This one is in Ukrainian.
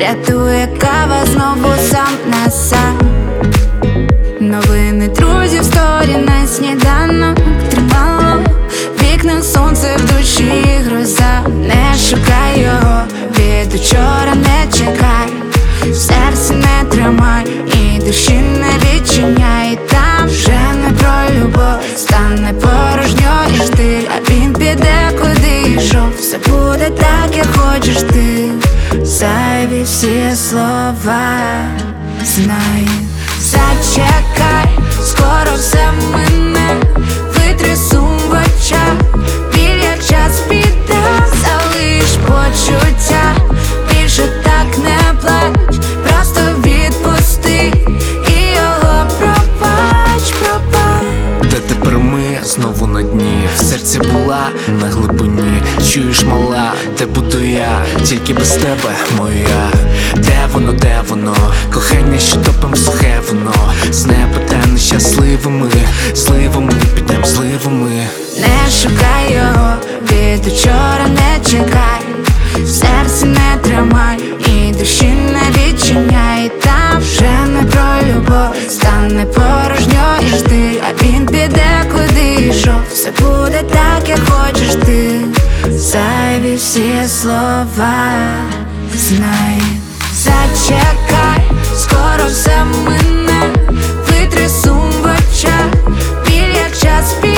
рятує кава знову сам на сам. Новини друзів, сторі на сніданок тримало. Вікна сонце в душі гроза. Не шукай його, від учора не чекай. Серце не тримай і душі не відчиняй. Там вже не про любов, стане порожньо і штиль. А він піде, куди йшов. Все буде так, як хочеш ти. Зайві всі слова знай. Зачекай, скоро все мине. Витри сум в очах, біль як час піде. Залиш почуття, більше так не плач. Просто відпусти і його пробач, пробач. Де тепер ми знову на дні? В серці була на глибині. Чуєш, мала, де буду я? Тільки без тебе, моя. Де воно? Кохання, що топим сухе воно. З неба та нещасливими зливами, підем зливами. Не шукай його, від учора не чекай. Серце не тримай і душі не відчиняй. Там вже не про любов, стане порожньо і штиль. А він піде, куди йшов. Все буде так, як хочеш ти. Зайві всі слова знай. Зачекай, скоро все мине. Витри сум в очах, біль як час піде.